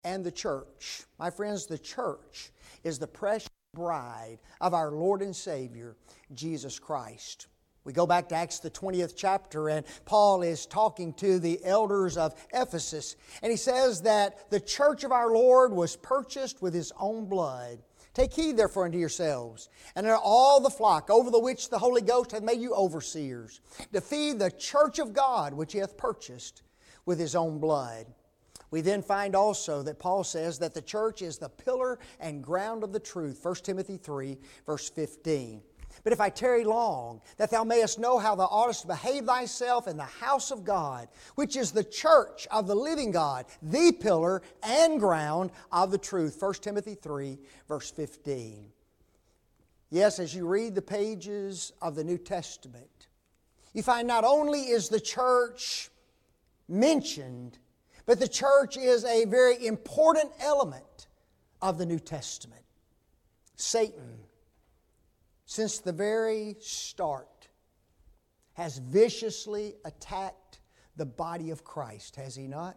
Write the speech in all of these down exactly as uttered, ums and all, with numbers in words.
and the church. My friends, the church is the precious bride of our Lord and Savior, Jesus Christ. We go back to Acts the twentieth chapter, and Paul is talking to the elders of Ephesus, and he says that the church of our Lord was purchased with His own blood. Take heed therefore unto yourselves, and unto all the flock over the which the Holy Ghost hath made you overseers, to feed the church of God which He hath purchased with His own blood. We then find also that Paul says that the church is the pillar and ground of the truth. First Timothy three, verse fifteen. But if I tarry long, that thou mayest know how thou oughtest to behave thyself in the house of God, which is the church of the living God, the pillar and ground of the truth. First Timothy three, verse fifteen. Yes, as you read the pages of the New Testament, you find not only is the church mentioned, but the church is a very important element of the New Testament. Satan, since the very start, has viciously attacked the body of Christ, has he not?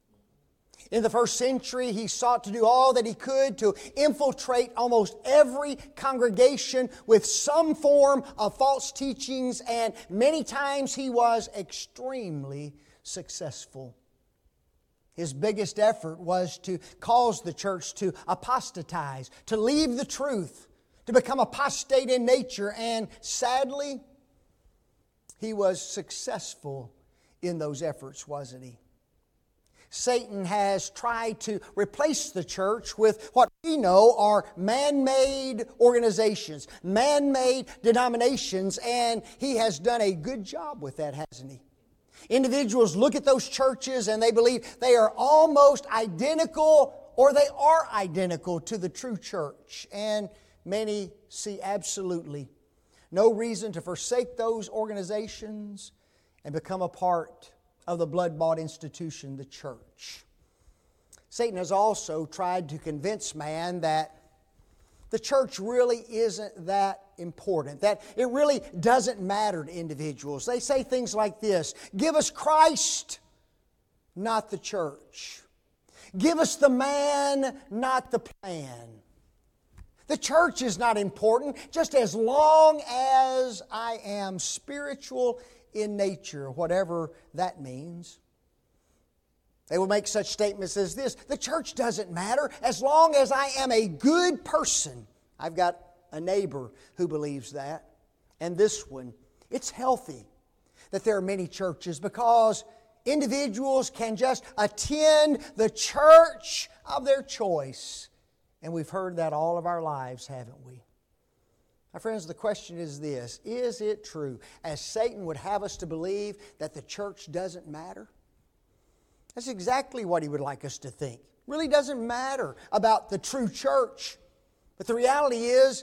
In the first century, he sought to do all that he could to infiltrate almost every congregation with some form of false teachings, and many times he was extremely successful. His biggest effort was to cause the church to apostatize, to leave the truth, to become apostate in nature, and sadly, he was successful in those efforts, wasn't he? Satan has tried to replace the church with what we know are man-made organizations, man-made denominations, and he has done a good job with that, hasn't he? Individuals look at those churches and they believe they are almost identical, or they are identical to the true church. And many see absolutely no reason to forsake those organizations and become a part of the blood-bought institution, the church. Satan has also tried to convince man that the church really isn't that important, that it really doesn't matter to individuals. They say things like this: give us Christ, not the church. Give us the man, not the plan. The church is not important just as long as I am spiritual in nature, whatever that means. They will make such statements as this: the church doesn't matter as long as I am a good person. I've got a neighbor who believes that. And this one, it's healthy that there are many churches because individuals can just attend the church of their choice. And we've heard that all of our lives, haven't we? My friends, the question is this: is it true, as Satan would have us to believe, that the church doesn't matter? That's exactly what he would like us to think. It really doesn't matter about the true church. But the reality is,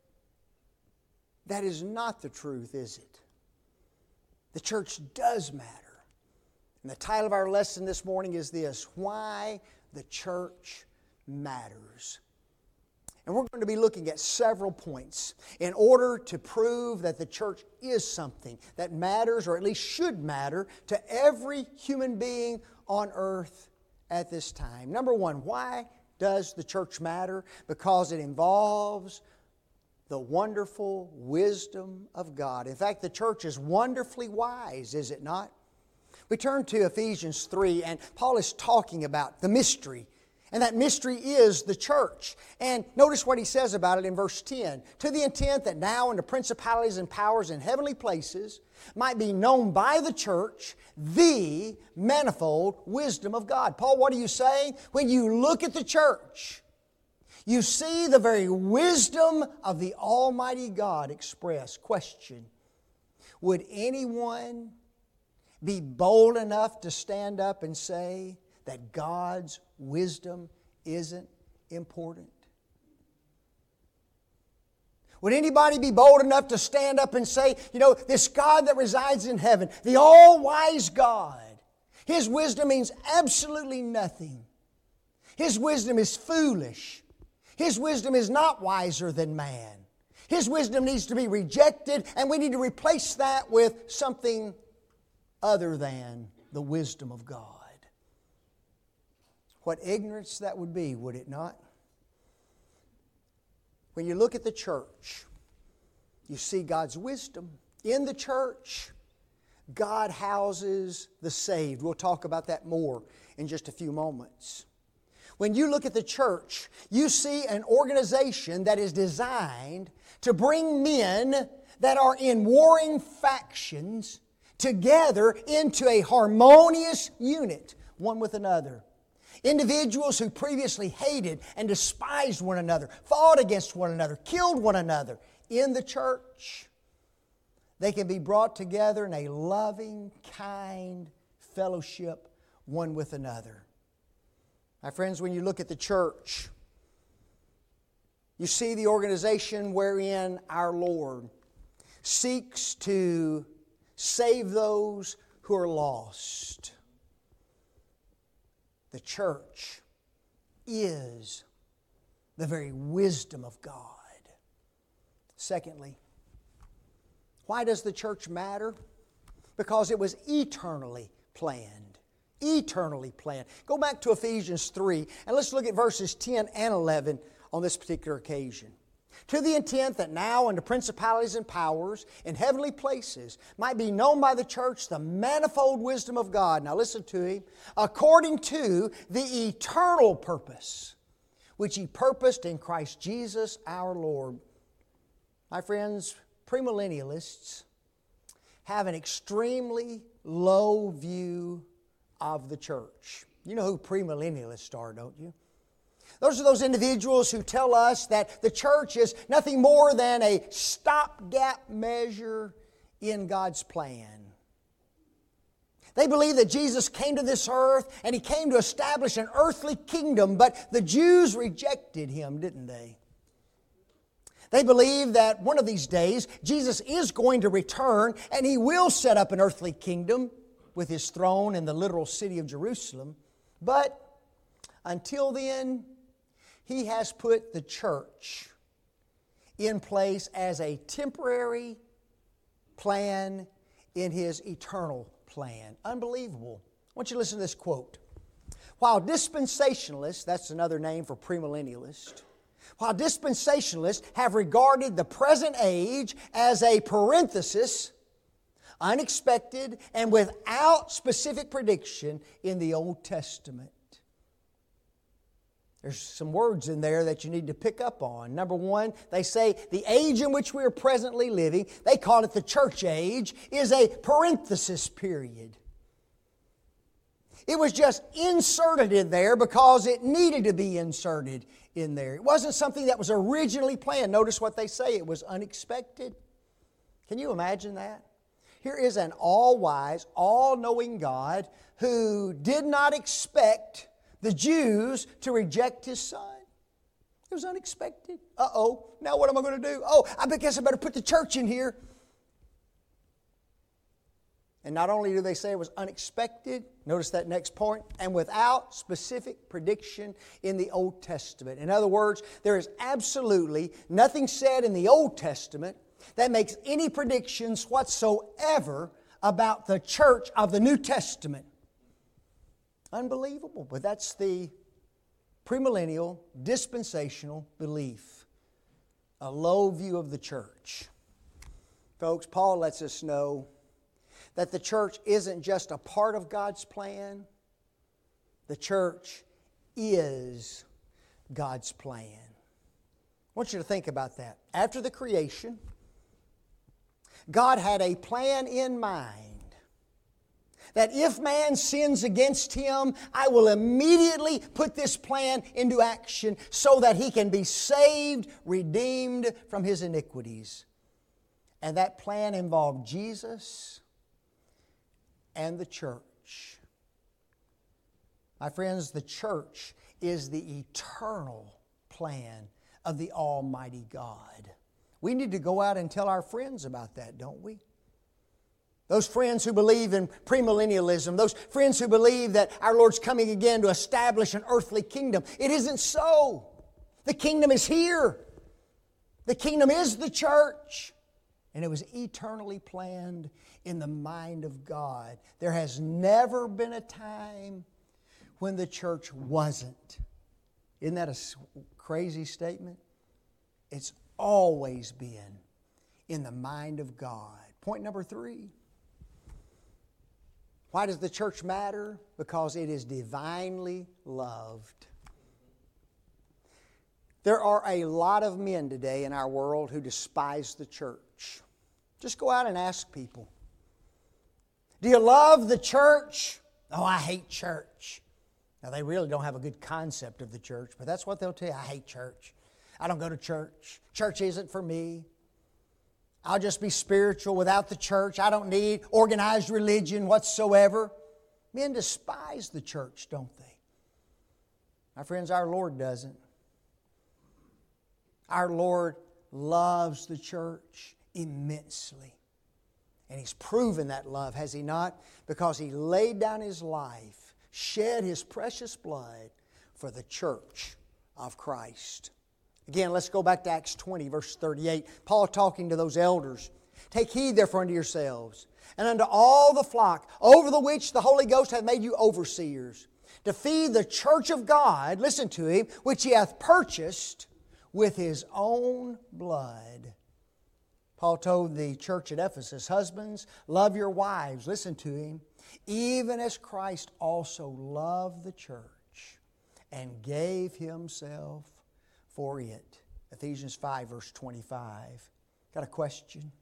that is not the truth, is it? The church does matter. And the title of our lesson this morning is this: Why the Church Matters. And we're going to be looking at several points in order to prove that the church is something that matters, or at least should matter, to every human being on earth at this time. Number one, why does the church matter? Because it involves the wonderful wisdom of God. In fact, the church is wonderfully wise, is it not? We turn to Ephesians three, and Paul is talking about the mystery. And that mystery is the church. And notice what he says about it in verse ten. To the intent that now in the principalities and powers in heavenly places might be known by the church the manifold wisdom of God. Paul, what are you saying? When you look at the church, you see the very wisdom of the Almighty God expressed. Question: would anyone be bold enough to stand up and say that God's wisdom isn't important? Would anybody be bold enough to stand up and say, you know, this God that resides in heaven, the all-wise God, His wisdom means absolutely nothing. His wisdom is foolish. His wisdom is not wiser than man. His wisdom needs to be rejected, and we need to replace that with something other than the wisdom of God. What ignorance that would be, would it not? When you look at the church, you see God's wisdom. In the church, God houses the saved. We'll talk about that more in just a few moments. When you look at the church, you see an organization that is designed to bring men that are in warring factions together into a harmonious unit, one with another. Individuals who previously hated and despised one another, fought against one another, killed one another. In the church, they can be brought together in a loving, kind fellowship one with another. My friends, when you look at the church, you see the organization wherein our Lord seeks to save those who are lost. The church is the very wisdom of God. Secondly, why does the church matter? Because it was eternally planned. Eternally planned. Go back to Ephesians three and let's look at verses ten and eleven on this particular occasion. To the intent that now unto principalities and powers in heavenly places might be known by the church the manifold wisdom of God. Now listen to him. According to the eternal purpose which He purposed in Christ Jesus our Lord. My friends, premillennialists have an extremely low view of the church. You know who premillennialists are, don't you? Those are those individuals who tell us that the church is nothing more than a stopgap measure in God's plan. They believe that Jesus came to this earth and He came to establish an earthly kingdom, but the Jews rejected Him, didn't they? They believe that one of these days Jesus is going to return and He will set up an earthly kingdom with His throne in the literal city of Jerusalem. But until then, He has put the church in place as a temporary plan in His eternal plan. Unbelievable. I want you to listen to this quote. While dispensationalists, that's another name for premillennialist, while dispensationalists have regarded the present age as a parenthesis, unexpected and without specific prediction in the Old Testament. There's some words in there that you need to pick up on. Number one, they say the age in which we are presently living, they call it the church age, is a parenthesis period. It was just inserted in there because it needed to be inserted in there. It wasn't something that was originally planned. Notice what they say, it was unexpected. Can you imagine that? Here is an all-wise, all-knowing God who did not expect the Jews to reject His Son. It was unexpected. Uh-oh, now what am I going to do? Oh, I guess I better put the church in here. And not only do they say it was unexpected, notice that next point, and without specific prediction in the Old Testament. In other words, there is absolutely nothing said in the Old Testament that makes any predictions whatsoever about the church of the New Testament. Unbelievable, but that's the premillennial, dispensational belief. A low view of the church. Folks, Paul lets us know that the church isn't just a part of God's plan. The church is God's plan. I want you to think about that. After the creation, God had a plan in mind that if man sins against Him, I will immediately put this plan into action so that he can be saved, redeemed from his iniquities. And that plan involved Jesus and the church. My friends, the church is the eternal plan of the Almighty God. We need to go out and tell our friends about that, don't we? Those friends who believe in premillennialism, those friends who believe that our Lord's coming again to establish an earthly kingdom. It isn't so. The kingdom is here. The kingdom is the church. And it was eternally planned in the mind of God. There has never been a time when the church wasn't. Isn't that a crazy statement? It's always been in the mind of God. Point number three. Why does the church matter? Because it is divinely loved. There are a lot of men today in our world who despise the church. Just go out and ask people. Do you love the church? Oh, I hate church. Now, they really don't have a good concept of the church, but that's what they'll tell you. I hate church. I don't go to church. Church isn't for me. I'll just be spiritual without the church. I don't need organized religion whatsoever. Men despise the church, don't they? My friends, our Lord doesn't. Our Lord loves the church immensely. And He's proven that love, has He not? Because He laid down His life, shed His precious blood for the church of Christ. Again, let's go back to Acts twenty, verse thirty-eight. Paul talking to those elders. Take heed therefore unto yourselves, and unto all the flock, over the which the Holy Ghost hath made you overseers, to feed the church of God, listen to Him, which He hath purchased with His own blood. Paul told the church at Ephesus, husbands, love your wives, listen to him, even as Christ also loved the church and gave Himself for it. Ephesians five, verse twenty-five. Got a question?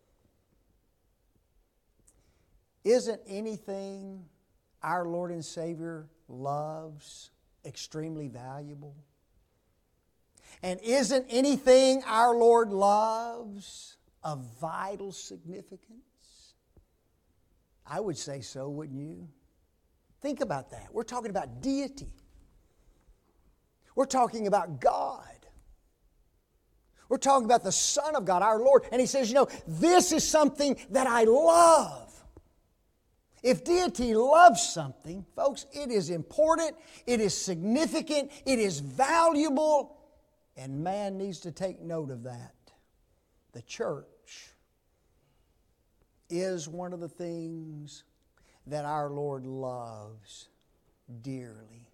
Isn't anything our Lord and Savior loves extremely valuable? And isn't anything our Lord loves of vital significance? I would say so, wouldn't you? Think about that. We're talking about deity. We're talking about God. We're talking about the Son of God, our Lord. And He says, you know, this is something that I love. If deity loves something, folks, it is important, it is significant, it is valuable, and man needs to take note of that. The church is one of the things that our Lord loves dearly.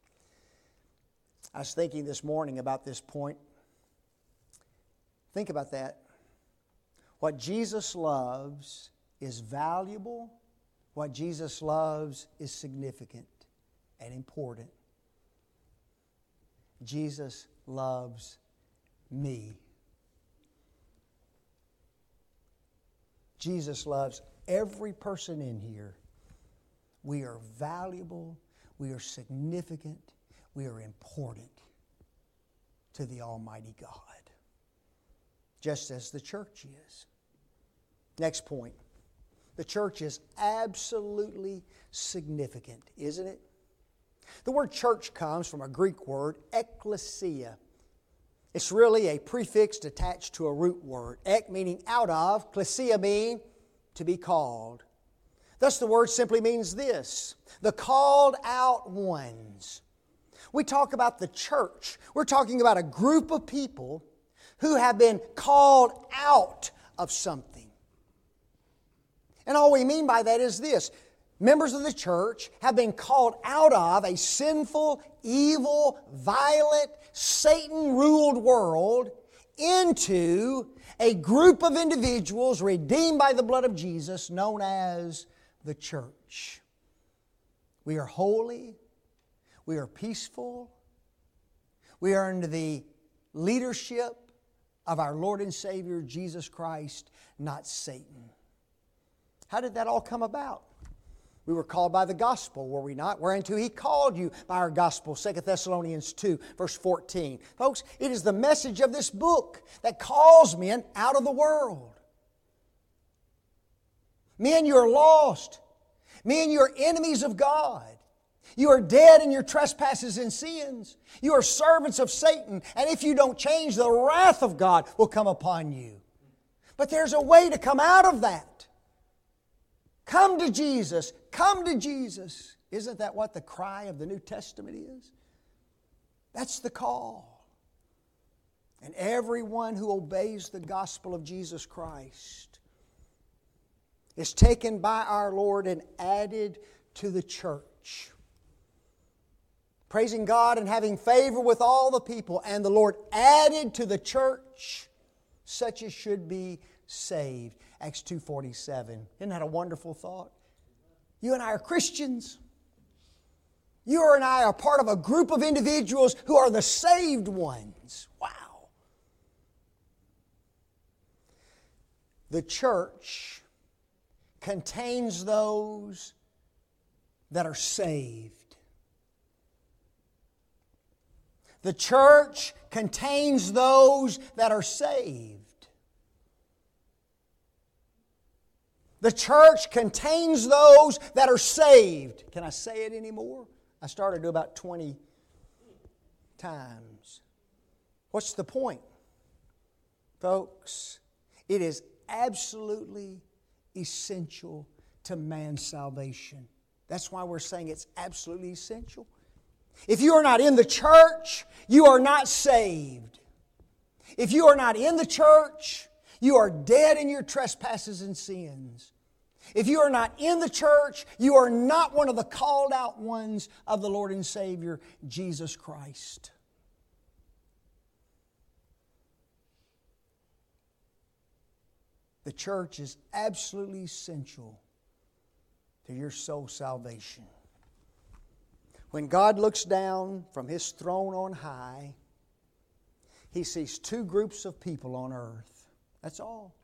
I was thinking this morning about this point. Think about that. What Jesus loves is valuable. What Jesus loves is significant and important. Jesus loves me. Jesus loves every person in here. We are valuable. We are significant. We are important to the Almighty God. Just as the church is. Next point. The church is absolutely significant, isn't it? The word church comes from a Greek word, ekklesia. It's really a prefix attached to a root word. Ek meaning out of, klesia meaning to be called. Thus the word simply means this, the called out ones. We talk about the church. We're talking about a group of people who have been called out of something. And all we mean by that is this. Members of the church have been called out of a sinful, evil, violent, Satan-ruled world into a group of individuals redeemed by the blood of Jesus known as the church. We are holy. We are peaceful. We are under the leadership of our Lord and Savior Jesus Christ, not Satan. How did that all come about? We were called by the gospel, were we not? Whereunto He called you by our gospel, Second Thessalonians two, verse fourteen. Folks, it is the message of this book that calls men out of the world. Men, you are lost. Men, you are enemies of God. You are dead in your trespasses and sins. You are servants of Satan. And if you don't change, the wrath of God will come upon you. But there's a way to come out of that. Come to Jesus. Come to Jesus. Isn't that what the cry of the New Testament is? That's the call. And everyone who obeys the gospel of Jesus Christ is taken by our Lord and added to the church. praising God and having favor with all the people. And the Lord added to the church such as should be saved. Acts two forty-seven. Isn't that a wonderful thought? You and I are Christians. You and I are part of a group of individuals who are the saved ones. Wow. The church contains those that are saved. The church contains those that are saved. The church contains those that are saved. Can I say it anymore? I started to about twenty times. What's the point? Folks, it is absolutely essential to man's salvation. That's why we're saying it's absolutely essential. If you are not in the church, you are not saved. If you are not in the church, you are dead in your trespasses and sins. If you are not in the church, you are not one of the called out ones of the Lord and Savior, Jesus Christ. The church is absolutely essential to your soul salvation. When God looks down from His throne on high, He sees two groups of people on earth. That's all.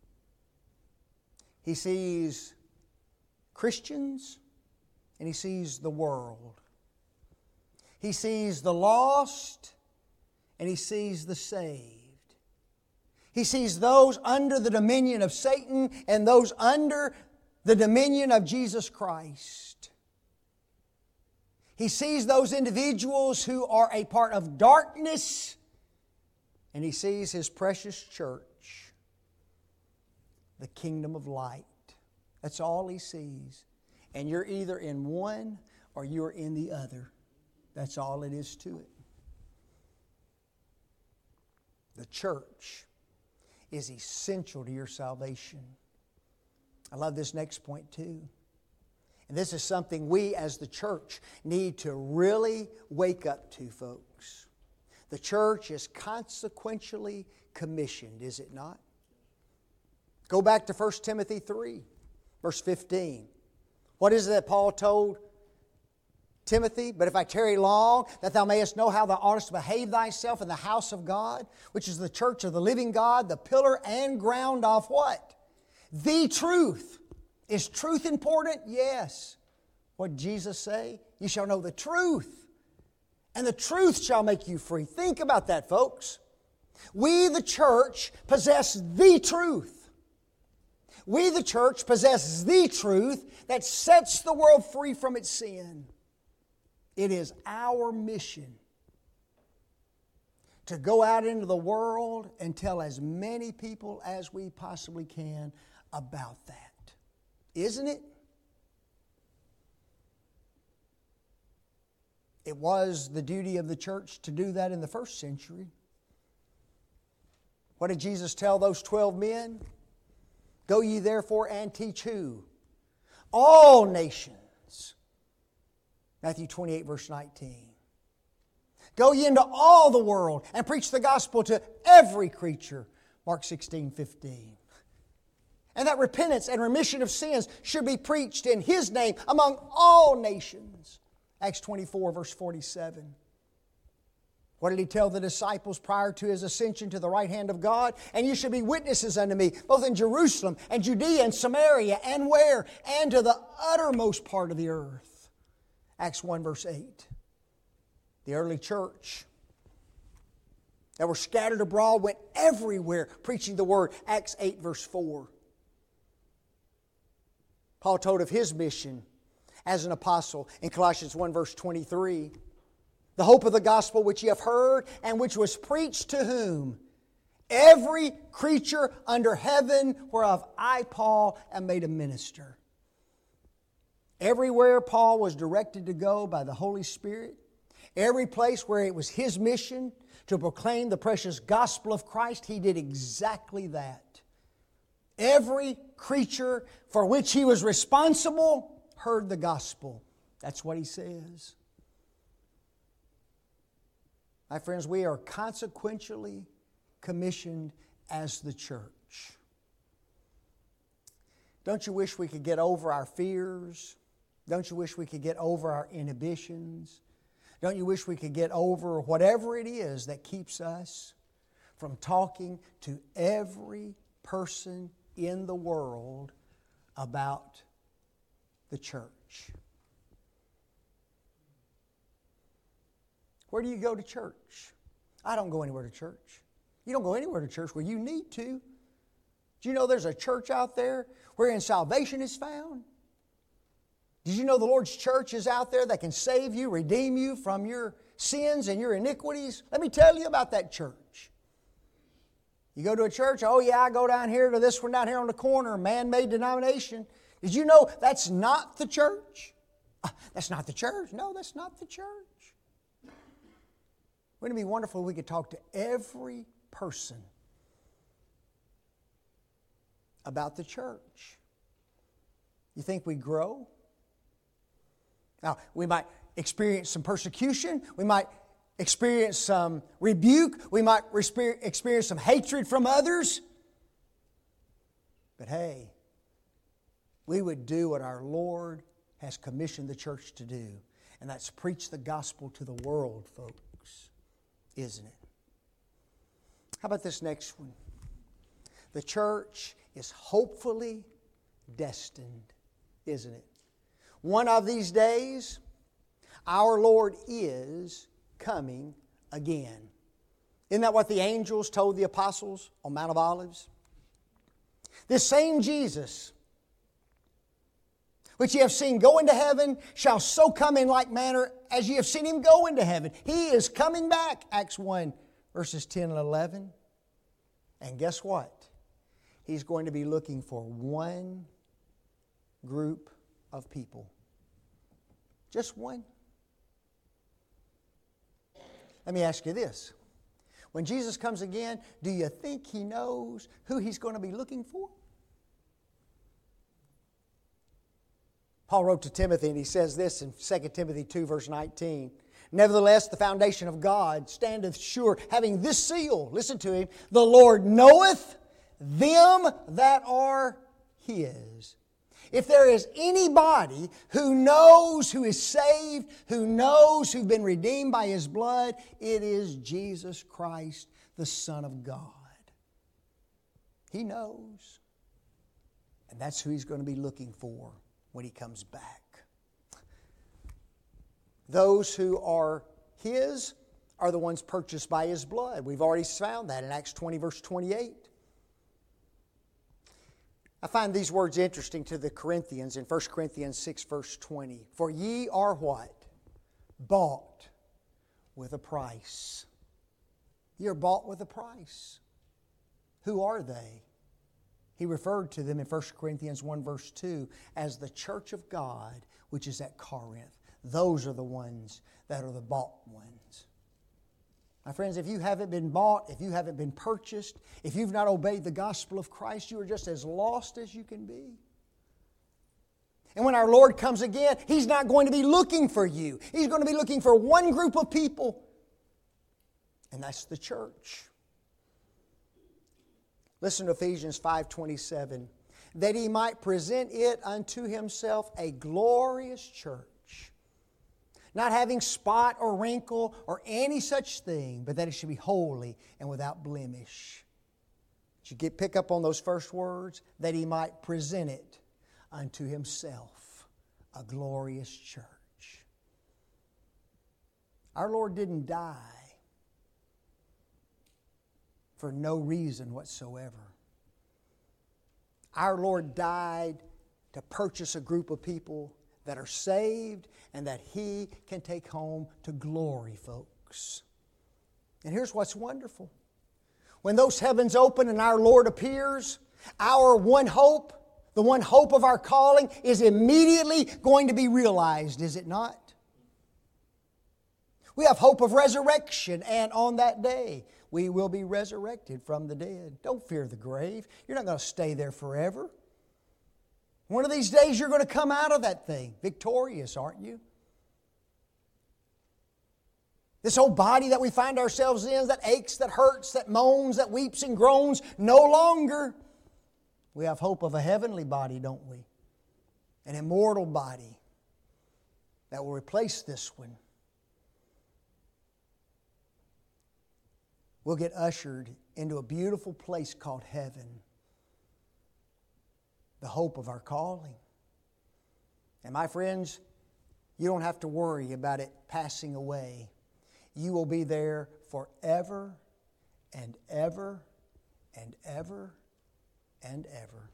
He sees Christians and He sees the world. He sees the lost and He sees the saved. He sees those under the dominion of Satan and those under the dominion of Jesus Christ. He sees those individuals who are a part of darkness, and He sees His precious church, the kingdom of light. That's all He sees. And you're either in one or you're in the other. That's all it is to it. The church is essential to your salvation. I love this next point too. And this is something we as the church need to really wake up to, folks. The church is consequentially commissioned, is it not? Go back to First Timothy three, verse fifteen. What is it that Paul told Timothy? But if I tarry long, that thou mayest know how thou oughtest to behave thyself in the house of God, which is the church of the living God, the pillar and ground of what? The truth. Is truth important? Yes. What did Jesus say? You shall know the truth, and the truth shall make you free. Think about that, folks. We, the church, possess the truth. We, the church, possess the truth that sets the world free from its sin. It is our mission to go out into the world and tell as many people as we possibly can about that. Isn't it? It was the duty of the church to do that in the first century. What did Jesus tell those twelve men? Go ye therefore and teach who? All nations. Matthew twenty-eight, verse nineteen. Go ye into all the world and preach the gospel to every creature. Mark sixteen, fifteen. And that repentance and remission of sins should be preached in His name among all nations. Acts twenty-four, verse forty-seven. What did He tell the disciples prior to His ascension to the right hand of God? And you should be witnesses unto me, both in Jerusalem and Judea and Samaria and where? And to the uttermost part of the earth. Acts one, verse eight. The early church that were scattered abroad went everywhere preaching the Word. Acts eight, verse four. Paul told of his mission as an apostle in Colossians one, verse twenty-three. The hope of the gospel which ye have heard and which was preached to whom? Every creature under heaven, whereof I, Paul, am made a minister. Everywhere Paul was directed to go by the Holy Spirit, every place where it was his mission to proclaim the precious gospel of Christ, he did exactly that. Every creature for which he was responsible heard the gospel. That's what he says. My friends, we are consequentially commissioned as the church. Don't you wish we could get over our fears? Don't you wish we could get over our inhibitions? Don't you wish we could get over whatever it is that keeps us from talking to every person in the world about the church? Where do you go to church? I don't go anywhere to church. You don't go anywhere to church where you need to. Do you know there's a church out there wherein salvation is found? Did you know the Lord's church is out there that can save you, redeem you from your sins and your iniquities? Let me tell you about that church. You go to a church, oh yeah, I go down here to this one down here on the corner, man-made denomination. Did you know that's not the church? Uh, that's not the church. No, that's not the church. Wouldn't it be wonderful if we could talk to every person about the church? You think we grow? Now, we might experience some persecution. We might experience some rebuke. We might experience some hatred from others. But hey, we would do what our Lord has commissioned the church to do. And that's preach the gospel to the world, folks. Isn't it? How about this next one? The church is hopefully destined, isn't it? One of these days, our Lord is coming again. Isn't that what the angels told the apostles on Mount of Olives? This same Jesus, which ye have seen go into heaven, shall so come in like manner as ye have seen Him go into heaven. He is coming back, Acts one, verses ten and eleven. And guess what? He's going to be looking for one group of people. Just one. Let me ask you this. When Jesus comes again, do you think He knows who He's going to be looking for? Paul wrote to Timothy, and he says this in Second Timothy two, verse nineteen. Nevertheless, the foundation of God standeth sure, having this seal, listen to him, the Lord knoweth them that are His. If there is anybody who knows who is saved, who knows who've been redeemed by His blood, it is Jesus Christ, the Son of God. He knows. And that's who He's going to be looking for when He comes back. Those who are His are the ones purchased by His blood. We've already found that in Acts twenty, verse twenty-eight. I find these words interesting to the Corinthians in First Corinthians six, verse twenty. For ye are what? Bought with a price. Ye are bought with a price. Who are they? He referred to them in First Corinthians one, verse two as the church of God, which is at Corinth. Those are the ones that are the bought ones. My friends, if you haven't been bought, if you haven't been purchased, if you've not obeyed the gospel of Christ, you are just as lost as you can be. And when our Lord comes again, He's not going to be looking for you. He's going to be looking for one group of people, and that's the church. Listen to Ephesians five twenty-seven. That He might present it unto Himself a glorious church, not having spot or wrinkle or any such thing, but that it should be holy and without blemish. Did you get pick up on those first words? That He might present it unto Himself a glorious church. Our Lord didn't die for no reason whatsoever. Our Lord died to purchase a group of people that are saved and that He can take home to glory, folks. And here's what's wonderful. When those heavens open and our Lord appears, our one hope, the one hope of our calling, is immediately going to be realized, is it not? We have hope of resurrection, and on that day, we will be resurrected from the dead. Don't fear the grave. You're not going to stay there forever. One of these days you're going to come out of that thing victorious, aren't you? This whole body that we find ourselves in, that aches, that hurts, that moans, that weeps and groans, no longer. We have hope of a heavenly body, don't we? An immortal body that will replace this one. We'll get ushered into a beautiful place called heaven. The hope of our calling. And my friends, you don't have to worry about it passing away. You will be there forever and ever and ever and ever.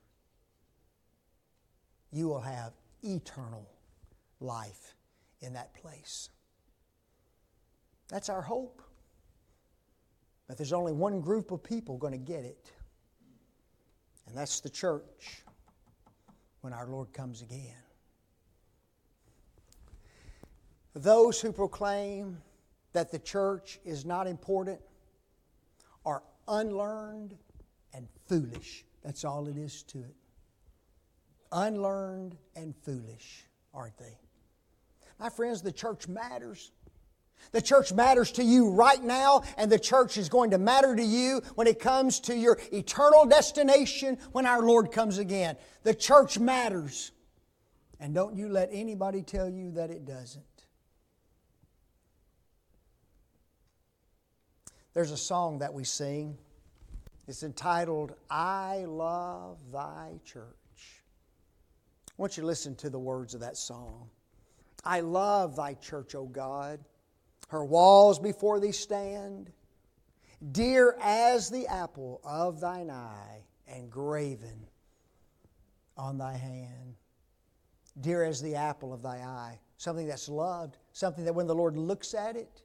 You will have eternal life in that place. That's our hope. But there's only one group of people going to get it. And that's the church when our Lord comes again. Those who proclaim that the church is not important are unlearned and foolish. That's all it is to it. Unlearned and foolish, aren't they? My friends, the church matters. The church matters to you right now, and the church is going to matter to you when it comes to your eternal destination when our Lord comes again. The church matters. And don't you let anybody tell you that it doesn't. There's a song that we sing. It's entitled, I Love Thy Church. I want you to listen to the words of that song. I love Thy church, O God. Her walls before Thee stand, dear as the apple of Thine eye, and graven on Thy hand. Dear as the apple of Thy eye. Something that's loved. Something that when the Lord looks at it,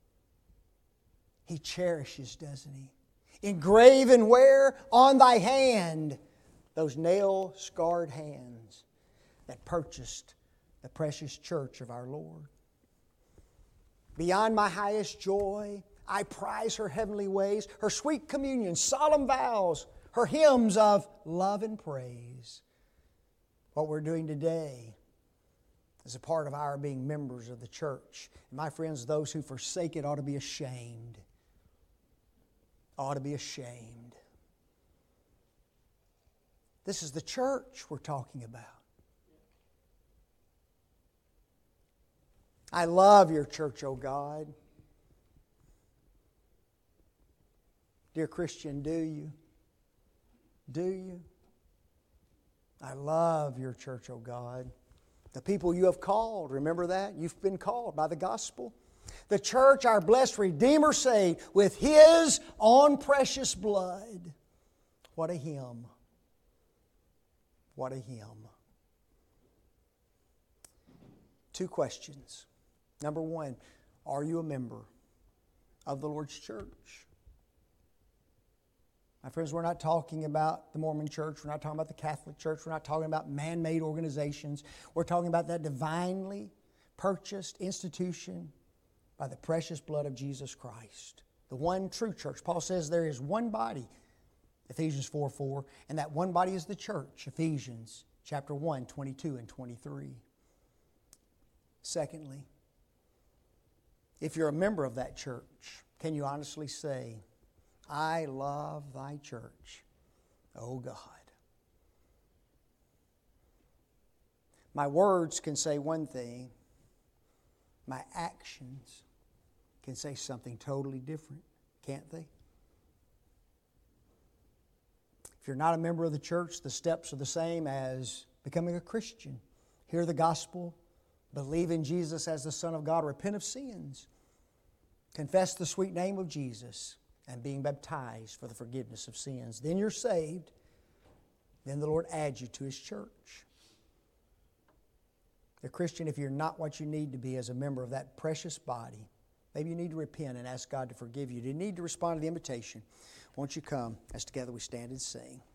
He cherishes, doesn't He? Engraven where? On Thy hand. Those nail-scarred hands that purchased the precious church of our Lord. Beyond my highest joy, I prize her heavenly ways, her sweet communion, solemn vows, her hymns of love and praise. What we're doing today is a part of our being members of the church. And my friends, those who forsake it ought to be ashamed. Ought to be ashamed. This is the church we're talking about. I love your church, O God. Dear Christian, do you? Do you? I love your church, O God. The people you have called, remember that? You've been called by the gospel. The church our blessed Redeemer saved with His own precious blood. What a hymn. What a hymn. Two questions. Number one, are you a member of the Lord's church? My friends, we're not talking about the Mormon church. We're not talking about the Catholic church. We're not talking about man-made organizations. We're talking about that divinely purchased institution by the precious blood of Jesus Christ. The one true church. Paul says there is one body, Ephesians four four, and that one body is the church, Ephesians chapter one, twenty-two and twenty-three. Secondly, if you're a member of that church, can you honestly say, I love Thy church, O God? My words can say one thing. My actions can say something totally different, can't they? If you're not a member of the church, the steps are the same as becoming a Christian. Hear the gospel, believe in Jesus as the Son of God, repent of sins, confess the sweet name of Jesus, and being baptized for the forgiveness of sins. Then you're saved. Then the Lord adds you to His church. The Christian, if you're not what you need to be as a member of that precious body, maybe you need to repent and ask God to forgive you. You need to respond to the invitation. Won't you come as together we stand and sing?